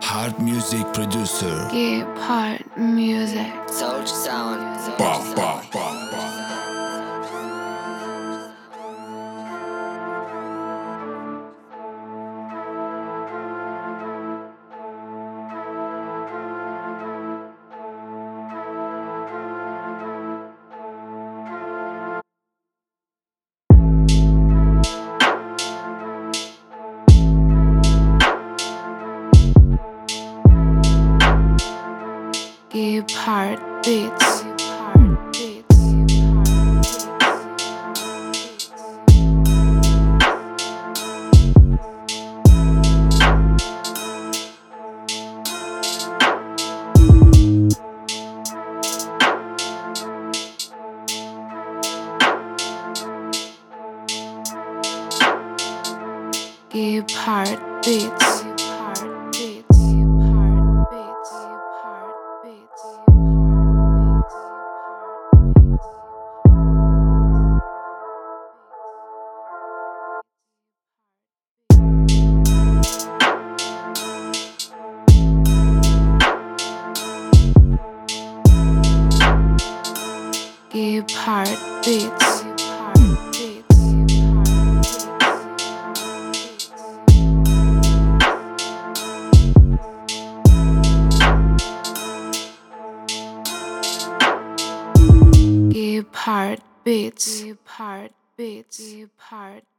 Hard music producer. Give Heart Music. Soul Sound. Bah, bah, bah, bah. Give Heart Beats. Give Heart Beats. Give Heart Beats. Give Heart Beats. Give Heart Beats. Give Heart